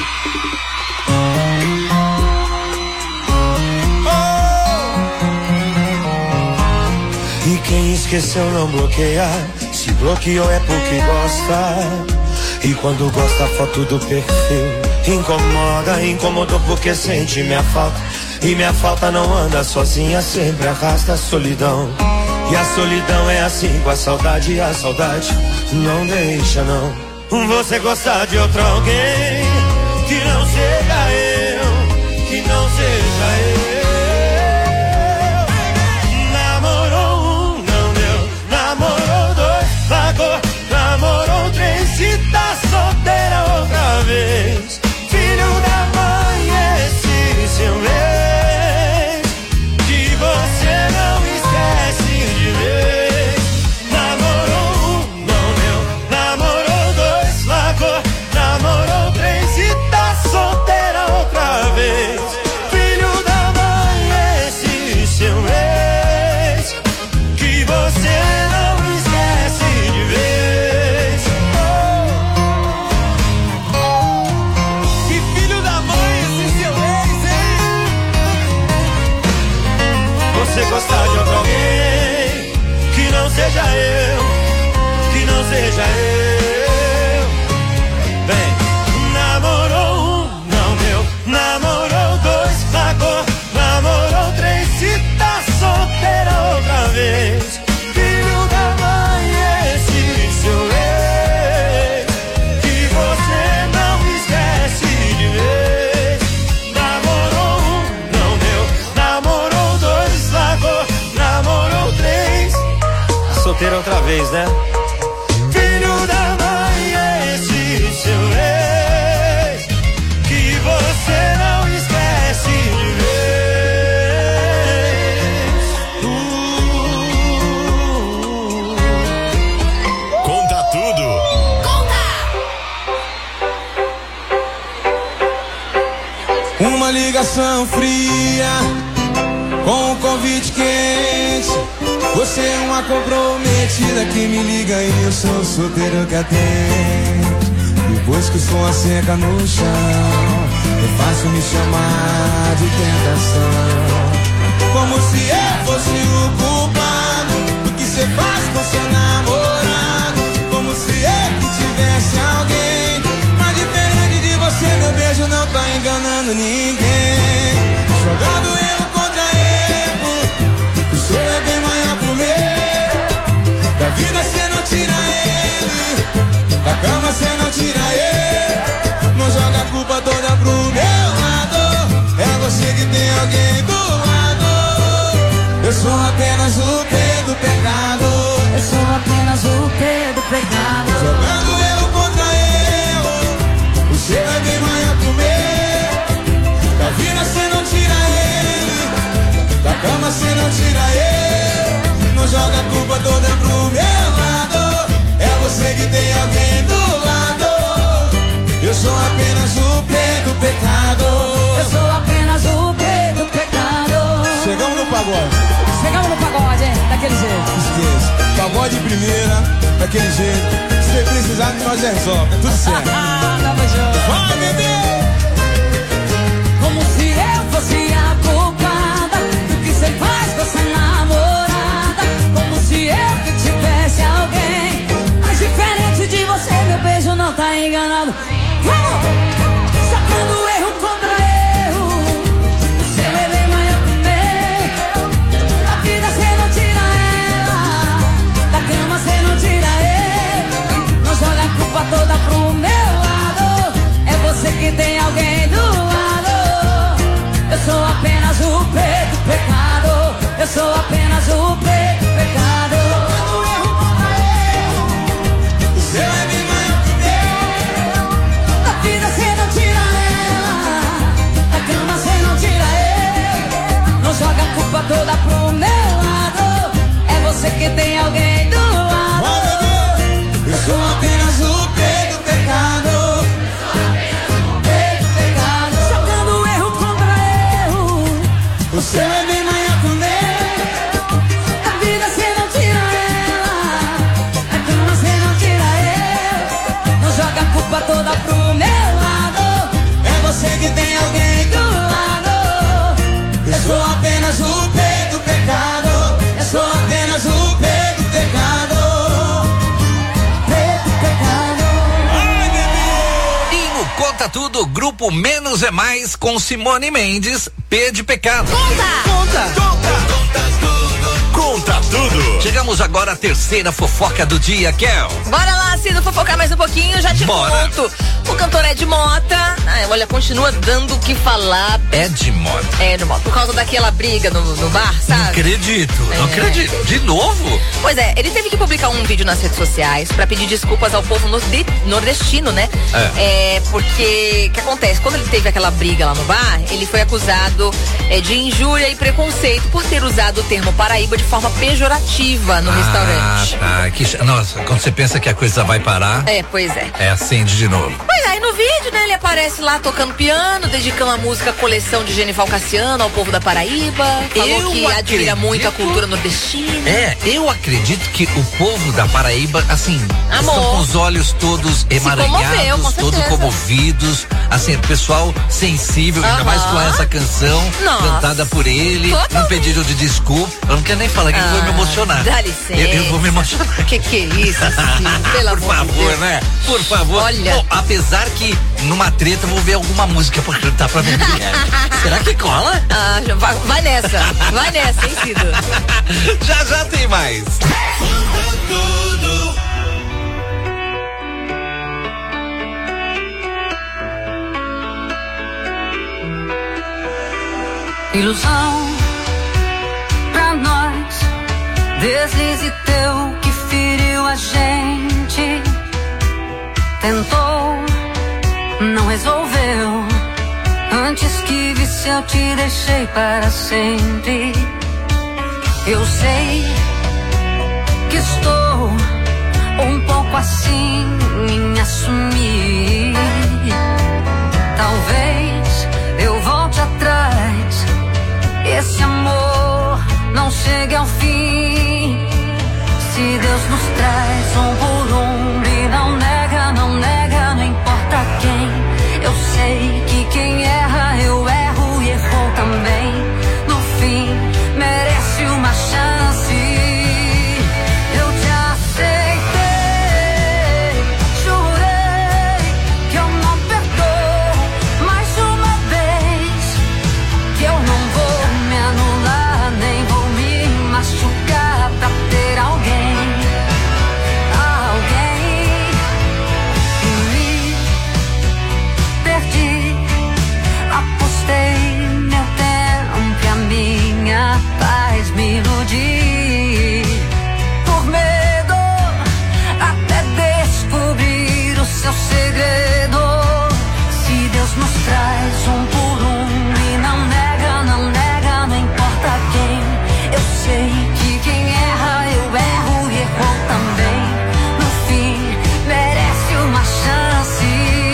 E quem esqueceu não bloqueia. Se bloqueou é porque gosta. E quando gosta a foto do perfil incomoda, incomodou porque sente minha falta. E minha falta não anda sozinha, sempre arrasta a solidão. E a solidão é assim com a saudade. E a saudade não deixa não. Você gostar de outro alguém que não seja eu, que não seja eu. Namorou um, não deu. Namorou dois, largou. Namorou três, se tá solteira outra vez. Filho da mãe, esse seu ex, que você não esquece de vez. Namorou um, não deu. Namorou dois, largou. Namorou três, se tá solteira outra vez. Filho da mãe, esse seu ex, que você não esquece de vez. outra vez, né? Filho da mãe, é esse seu ex que você não esquece de vez. Conta tudo. Uma ligação fria com um convite quente. Você é uma comprometida que me liga e eu sou solteiro que atende. Depois que o som seca no chão, é fácil me chamar de tentação. Como se eu fosse o culpado do que você faz com seu namorado. Como se eu que tivesse alguém. Mas diferente de você, meu beijo não tá enganando ninguém. Jogando erro contra erro, o seu é bem maior pro meu. Da vida cê não tira ele, da cama cê não tira ele. Não joga a culpa toda pro meu lado, é você que tem alguém do lado. Eu sou apenas o P do pecado. Eu sou apenas o P do pecado. Jogando erro contra erro, o seu é bem maior pro meu. Da vida cê não tira ele, da cama cê não tira ele. Não joga a culpa toda pro meu lado, é você que tem alguém do lado. Eu sou apenas o P do pecado. Eu sou apenas o P do pecado. Chegamos no pagode. Chegamos no pagode, hein? Daquele jeito. Esqueça. Pagode primeira, daquele jeito. Se precisar, nós resolve. É tudo certo. Tamo junto. Vai, bebê! Como se eu fosse a culpada do que você faz com essa namorada. Como se eu que tivesse alguém. Mas diferente de você, meu beijo não tá enganado. Vamos! Sacando erro contra erro, o seu é bem maior que o meu. Da vida cê não tira ela, da cama cê não tira ele. Não joga a culpa toda pro meu lado, é você que tem alguém do lado. Eu sou apenas o P do pecado. Eu sou apenas o P do pecado. Sacando erro contra erro, o seu é bem maior que o meu. Da vida cê não tira ela, da cama cê não tira ele. Não joga a culpa toda pro meu lado, é você que tem alguém do lado. Eu sou apenas o P do pecado. P do pecado. Jogando erro contra erro, o seu é bem maior que o meu. Da vida cê não tira ela, da cama cê não tira ele. Não joga a culpa toda pro meu lado, é você que tem alguém do lado. Eu sou apenas o P do pecado. Eu sou apenas o P do pecado. P do pecado. E no Conta Tudo, grupo Menos é Mais com Simone Mendes, P de pecado. Conta tudo. Chegamos agora à terceira fofoca do dia, Kel. Bora lá, Cido, fofocar mais um pouquinho, já te conto. O cantor Ed Mota, olha, continua dando o que falar. Ed Mota. Por causa daquela briga no bar, sabe? Não acredito. De novo? Pois é, ele teve que publicar um vídeo nas redes sociais pra pedir desculpas ao povo nordestino, né? Porque, o que acontece? Quando ele teve aquela briga lá no bar, ele foi acusado de injúria e preconceito por ter usado o termo Paraíba de forma pejorativa no restaurante. Nossa, quando você pensa que a coisa vai parar. Pois é. Acende de novo. Pois é, e no vídeo, né, ele aparece lá tocando piano, dedicando a música Coleção de Genival Cassiano ao povo da Paraíba. Falou que admira muito a cultura nordestina. Eu acredito que o povo da Paraíba, assim, estão com os olhos todos emaranhados, todos comovidos, assim, pessoal sensível, ainda mais com essa canção cantada por ele, um pedido de desculpa. Eu não quero nem falar que eu vou me emocionar. Dá licença. Eu vou me emocionar. Que é isso, assim, pelo amor de Deus. Por favor, né? Por favor. Olha. Bom, apesar que numa treta eu vou ver alguma música pra cantar pra mim. Será que cola? Vai nessa, hein, Cido? Já tem mais. Ilusão pra nós, deslize teu que fica a gente tentou, não resolveu. Antes que visse eu te deixei para sempre. Eu sei que estou um pouco assim em assumir. Talvez eu volte atrás, esse amor não chegue ao fim. Se Deus nos traz por e não nega, não nega, não importa quem. Eu sei que quem erra eu erro e errou também. No fim merece uma chance. Eu te aceitei, jurei que eu não perdoo mais uma vez, que eu não vou me anular nem vou me machucar pra ter alguém. Paz me iludir, por medo até descobrir o seu segredo. Se Deus nos traz por e não nega, não nega, não importa quem. Eu sei que quem erra eu erro e errou também. No fim merece uma chance.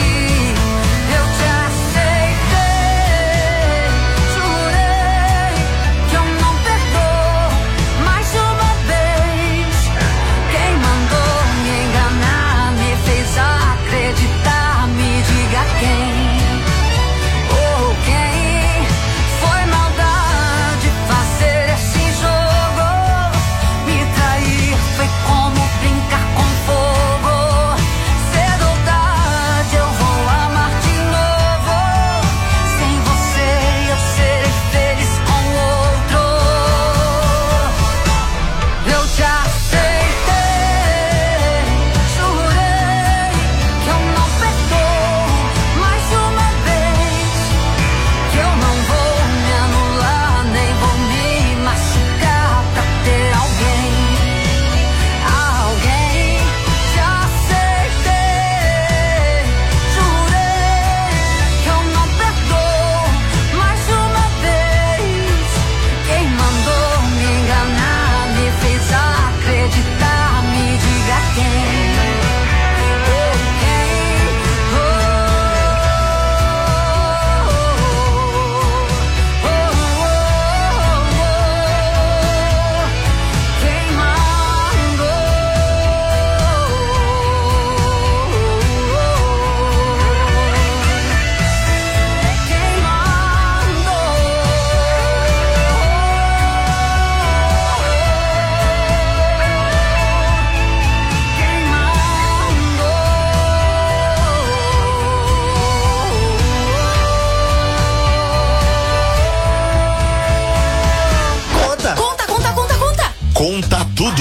Conta tudo.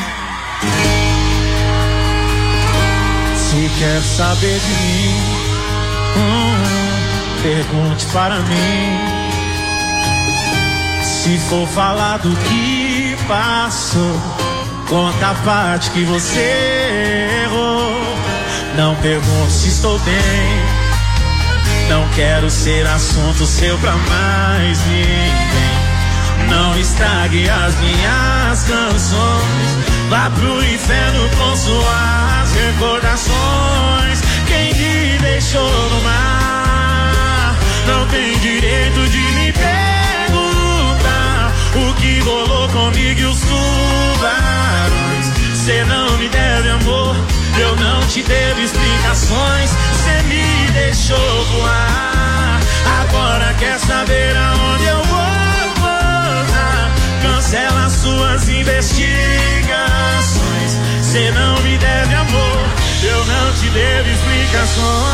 Se quer saber de mim, pergunte para mim. Se for falar do que passou, conta a parte que você errou. Não pergunte se estou bem, não quero ser assunto seu pra mais ninguém. Não estrague as minhas canções, vá pro inferno com suas recordações. Quem me deixou no mar não tem direito de me perguntar o que rolou comigo e os tubarões. Cê não me deve amor, eu não te devo explicações. Cê me deixou voar, agora quer saber aonde eu vou. Cancela suas investigações. Cê não me deve amor, eu não te devo explicações.